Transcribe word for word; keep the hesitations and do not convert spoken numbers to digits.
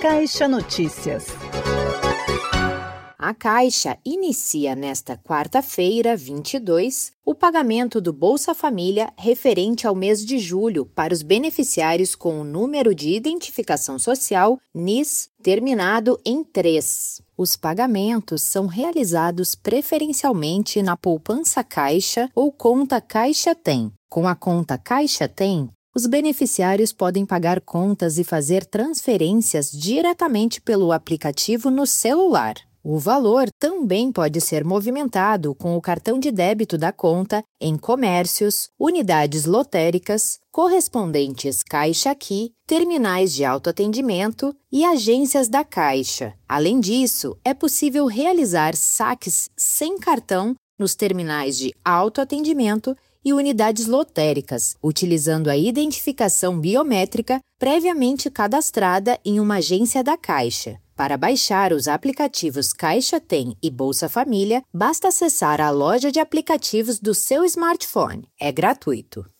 Caixa Notícias. A Caixa inicia nesta quarta-feira, vinte e dois, o pagamento do Bolsa Família referente ao mês de julho para os beneficiários com o número de identificação social N I S terminado em três. Os pagamentos são realizados preferencialmente na poupança Caixa ou conta Caixa Tem. Com a conta Caixa Tem, os beneficiários podem pagar contas e fazer transferências diretamente pelo aplicativo no celular. O valor também pode ser movimentado com o cartão de débito da conta em comércios, unidades lotéricas, correspondentes Caixa Aqui, terminais de autoatendimento e agências da Caixa. Além disso, é possível realizar saques sem cartão nos terminais de autoatendimento e unidades lotéricas, utilizando a identificação biométrica previamente cadastrada em uma agência da Caixa. Para baixar os aplicativos Caixa Tem e Bolsa Família, basta acessar a loja de aplicativos do seu smartphone. É gratuito.